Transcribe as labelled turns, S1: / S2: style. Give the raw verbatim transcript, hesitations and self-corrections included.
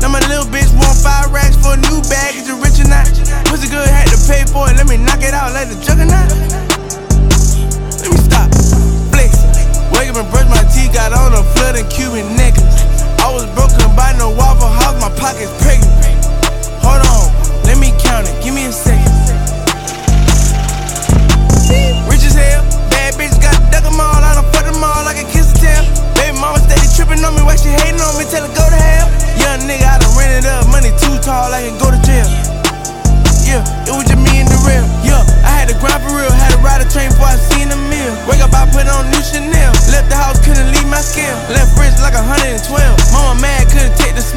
S1: Now my little bitch want five racks for a new bag. Is you rich or not? Pussy good, had to pay for it. Let me knock it out like the juggernaut. Let me stop, flexing. Wake up and brush my teeth, got on a flood and Cuban necklace. I was broke, couldn't buy no Waffle House, my pocket's pregnant. Hold on, let me count it, give me a second. Rich as hell, bad bitches got to duck them all. I done fuck them all like a kiss a tail. Baby mama steady tripping on me, why she hating on me, tell her go to hell. Young nigga, I done ran it up, money too tall, I can go to jail. Yeah, it was just me and the real. Yeah, I had to grind for real, had to ride a train before I seen a meal. Wake up, I put on new Chanel. Left the house, couldn't leave my scale. Left wrist like a hundred and twelve. Mama mad, couldn't take the smell.